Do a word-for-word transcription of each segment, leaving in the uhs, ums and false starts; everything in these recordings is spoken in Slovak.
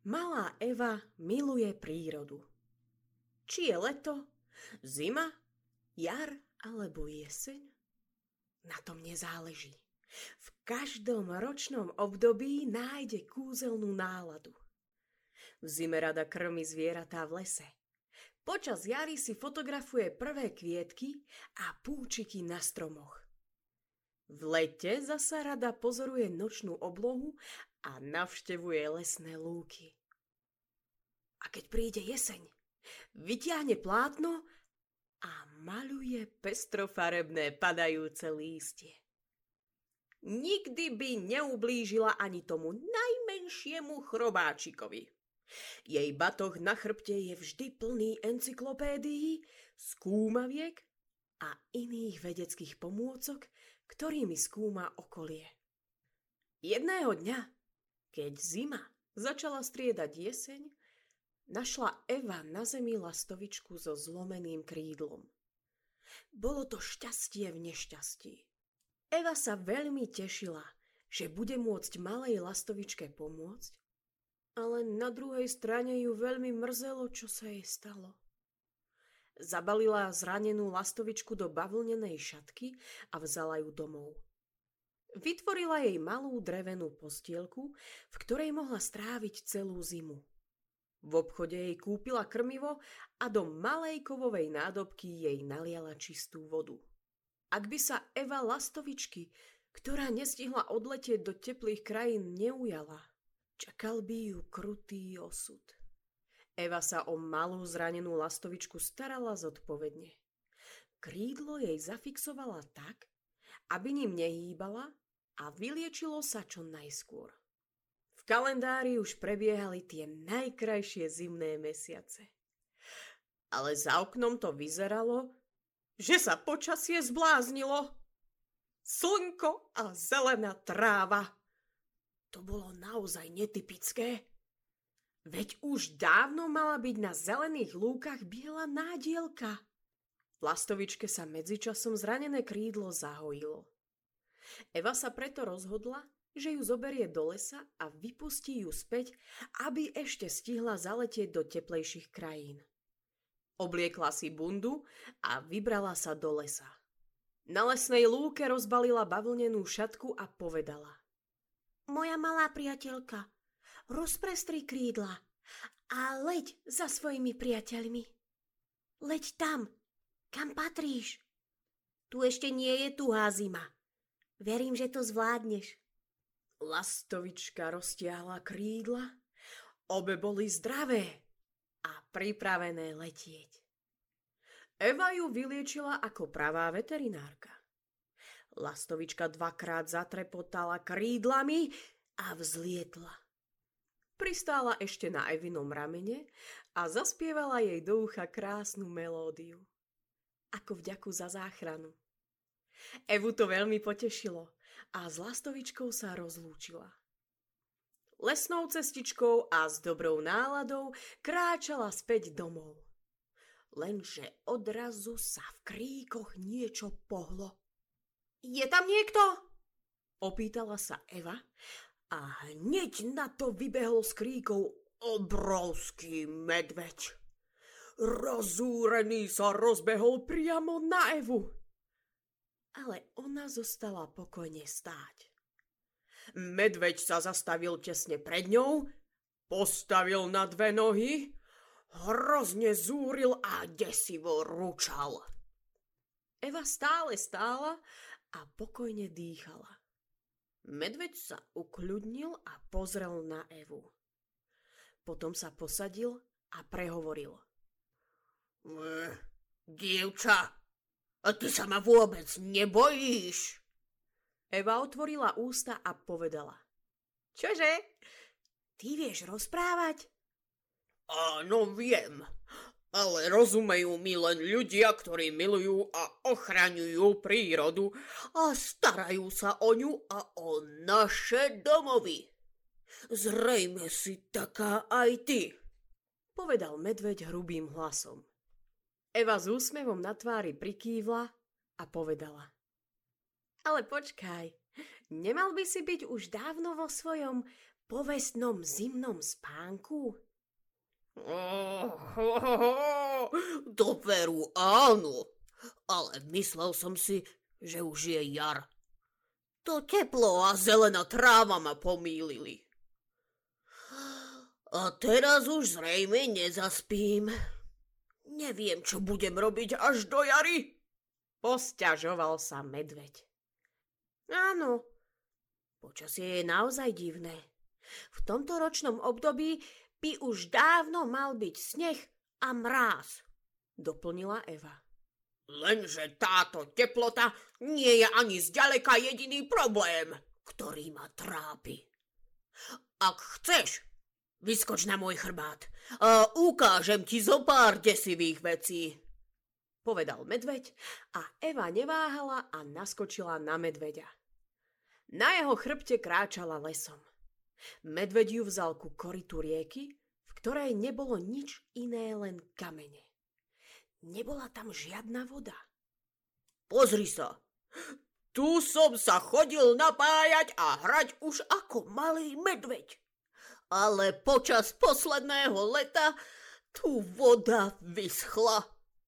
Malá Eva miluje prírodu. Či je leto, zima, jar alebo jeseň? Na tom nezáleží. V každom ročnom období nájde kúzelnú náladu. V zime rada krmi zvieratá v lese. Počas jary si fotografuje prvé kvietky a púčiky na stromoch. V lete zasa rada pozoruje nočnú oblohu a navštevuje lesné lúky. A keď príde jeseň, vytiahne plátno a maľuje pestrofarebné padajúce lístie. Nikdy by neublížila ani tomu najmenšiemu chrobáčikovi. Jej batoh na chrbte je vždy plný encyklopédií, skúmaviek a iných vedeckých pomôcok, ktorými skúma okolie. Jedného dňa, keď zima začala striedať jeseň, našla Eva na zemi lastovičku so zlomeným krídlom. Bolo to šťastie v nešťastí. Eva sa veľmi tešila, že bude môcť malej lastovičke pomôcť, ale na druhej strane ju veľmi mrzelo, čo sa jej stalo. Zabalila zranenú lastovičku do bavlnenej šatky a vzala ju domov. Vytvorila jej malú drevenú postielku, v ktorej mohla stráviť celú zimu. V obchode jej kúpila krmivo a do malej kovovej nádobky jej naliala čistú vodu. Ak by sa Eva lastovičky, ktorá nestihla odletieť do teplých krajín, neujala, čakal by ju krutý osud. Eva sa o malú zranenú lastovičku starala zodpovedne. Krídlo jej zafixovala tak, aby ním nehýbala a vyliečilo sa čo najskôr. V kalendári už prebiehali tie najkrajšie zimné mesiace. Ale za oknom to vyzeralo, že sa počasie zbláznilo. Slnko a zelená tráva. To bolo naozaj netypické. Veď už dávno mala byť na zelených lúkach biela nádielka. Lastovičke sa medzičasom zranené krídlo zahojilo. Eva sa preto rozhodla, že ju zoberie do lesa a vypustí ju späť, aby ešte stihla zaletieť do teplejších krajín. Obliekla si bundu a vybrala sa do lesa. Na lesnej lúke rozbalila bavlnenú šatku a povedala: Moja malá priateľka, rozprestri krídla a leď za svojimi priateľmi. Leď tam, kam patríš. Tu ešte nie je tuhá zima. Verím, že to zvládneš. Lastovička roztiahla krídla, obe boli zdravé a pripravené letieť. Eva ju vyliečila ako pravá veterinárka. Lastovička dvakrát zatrepotala krídlami a vzlietla. Pristála ešte na Evinom ramene a zaspievala jej do ucha krásnu melódiu. Ako vďaku za záchranu. Evu to veľmi potešilo a s lastovičkou sa rozlúčila. Lesnou cestičkou a s dobrou náladou kráčala späť domov. Lenže odrazu sa v kríkoch niečo pohlo. Je tam niekto? Opýtala sa Eva a hneď na to vybehol s kríkov obrovský medveď. Rozúrený sa rozbehol priamo na Evu. Ale ona zostala pokojne stáť. Medveď sa zastavil tesne pred ňou, postavil na dve nohy, hrozne zúril a desivo ručal. Eva stále stála a pokojne dýchala. Medveď sa ukľudnil a pozrel na Evu. Potom sa posadil a prehovoril. Dievča, a ty sa ma vôbec nebojíš? Eva otvorila ústa a povedala. Čože? Ty vieš rozprávať? Áno, viem, ale rozumejú mi len ľudia, ktorí milujú a ochraňujú prírodu a starajú sa o ňu a o naše domovy. Zrejme si taká aj ty, povedal medveď hrubým hlasom. Eva s úsmevom na tvári prikývla a povedala. Ale počkaj, nemal by si byť už dávno vo svojom povestnom zimnom spánku? Oh, oh, oh, do veru áno, ale myslel som si, že už je jar. To teplo a zelená tráva ma pomýlili. A teraz už zrejme nezaspím. Neviem, čo budem robiť až do jary. Posťažoval sa medveď. Áno, počasie je naozaj divné. V tomto ročnom období by už dávno mal byť sneh a mráz, doplnila Eva. Lenže táto teplota nie je ani zďaleka jediný problém, ktorý ma trápi. Ak chceš, vyskoč na môj chrbát a ukážem ti zo pár desivých vecí, povedal medveď a Eva neváhala a naskočila na medveďa. Na jeho chrbte kráčala lesom. Medveď ju vzal ku korytu rieky, v ktorej nebolo nič iné, len kamene. Nebola tam žiadna voda. Pozri sa, tu som sa chodil napájať a hrať už ako malý medveď. Ale počas posledného leta tu voda vyschla.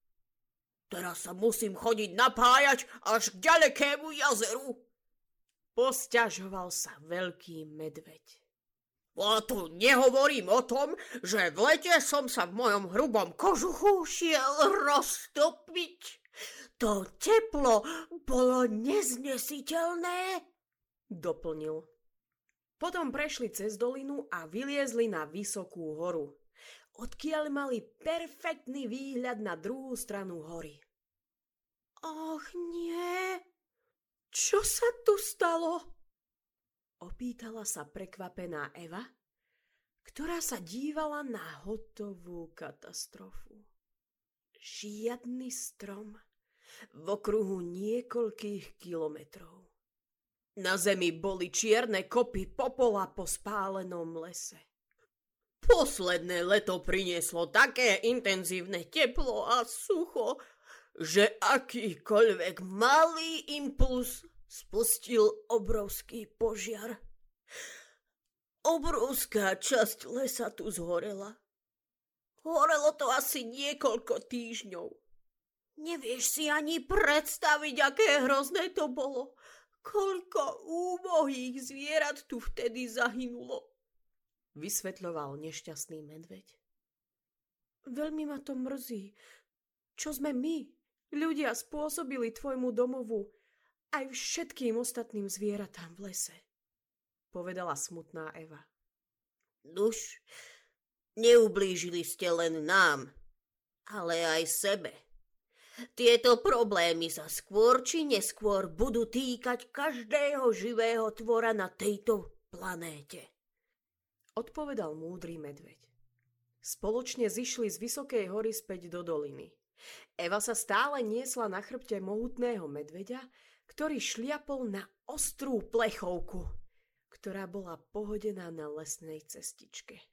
Teraz sa musím chodiť napájať až k ďalekému jazeru. Posťažoval sa veľký medveď. A tu nehovorím o tom, že v lete som sa v mojom hrubom kožuchu šiel roztopiť. To teplo bolo neznesiteľné, doplnil. Potom prešli cez dolinu a vyliezli na vysokú horu, odkiaľ mali perfektný výhľad na druhú stranu hory. Och nie, čo sa tu stalo? Opýtala sa prekvapená Eva, ktorá sa dívala na hotovú katastrofu. Žiadny strom v okruhu niekoľkých kilometrov. Na zemi boli čierne kopy popola po spálenom lese. Posledné leto prinieslo také intenzívne teplo a sucho, že akýkoľvek malý impuls spustil obrovský požiar. Obrovská časť lesa tu zhorela. Horelo to asi niekoľko týždňov. Nevieš si ani predstaviť, aké hrozné to bolo. Koľko úbohých zvierat tu vtedy zahynulo, vysvetľoval nešťastný medveď. Veľmi ma to mrzí. Čo sme my, ľudia, spôsobili tvojmu domovu aj všetkým ostatným zvieratám v lese, povedala smutná Eva. Nuž, neublížili ste len nám, ale aj sebe. Tieto problémy sa skôr či neskôr budú týkať každého živého tvora na tejto planéte, odpovedal múdry medveď. Spoločne zišli z vysokej hory späť do doliny. Eva sa stále niesla na chrbte mohutného medveďa, ktorý šliapol na ostrú plechovku, ktorá bola pohodená na lesnej cestičke.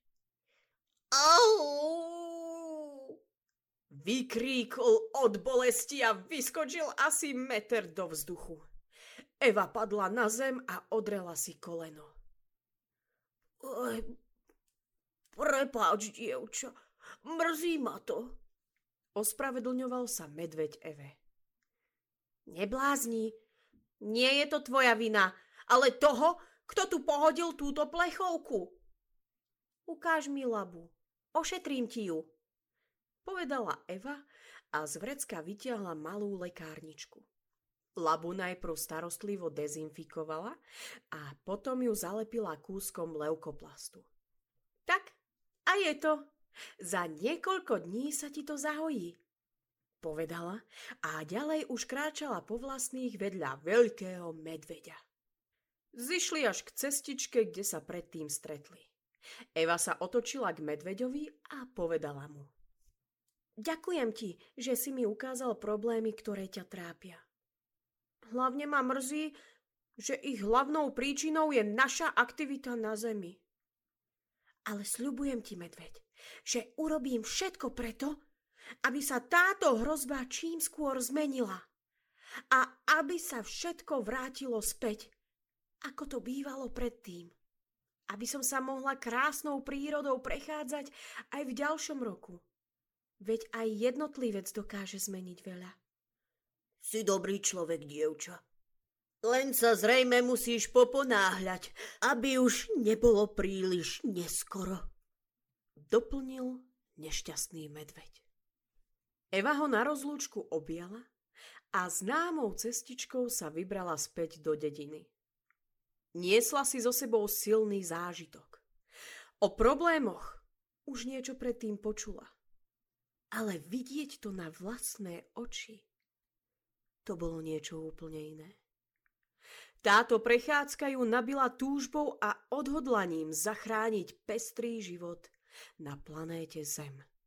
Au! Vykríkol od bolesti a vyskočil asi meter do vzduchu. Eva padla na zem a odrela si koleno. Oj, prepáč, dievča, mrzí ma to, ospravedlňoval sa medveď Eve. Neblázni, nie je to tvoja vina, ale toho, kto tu pohodil túto plechovku. Ukáž mi labu, ošetrím ti ju, povedala Eva a z vrecka vytiahla malú lekárničku. Labu najprv starostlivo dezinfikovala a potom ju zalepila kúskom leukoplastu. Tak, a je to. Za niekoľko dní sa ti to zahojí, povedala a ďalej už kráčala po vlastných vedľa veľkého medveďa. Zišli až k cestičke, kde sa predtým stretli. Eva sa otočila k medveďovi a povedala mu. Ďakujem ti, že si mi ukázal problémy, ktoré ťa trápia. Hlavne ma mrzí, že ich hlavnou príčinou je naša aktivita na Zemi. Ale sľubujem ti, medveď, že urobím všetko preto, aby sa táto hrozba čím skôr zmenila a aby sa všetko vrátilo späť, ako to bývalo predtým. aby som sa mohla krásnou prírodou prechádzať aj v ďalšom roku. Veď aj jednotlivec dokáže zmeniť veľa. Si dobrý človek, dievča. Len sa zrejme musíš poponáhľať, aby už nebolo príliš neskoro. Doplnil nešťastný medveď. Eva ho na rozlúčku objala a známou cestičkou sa vybrala späť do dediny. Niesla si so sebou silný zážitok. O problémoch už niečo predtým počula. Ale vidieť to na vlastné oči, to bolo niečo úplne iné. Táto prechádzka ju nabila túžbou a odhodlaním zachrániť pestrý život na planéte Zem.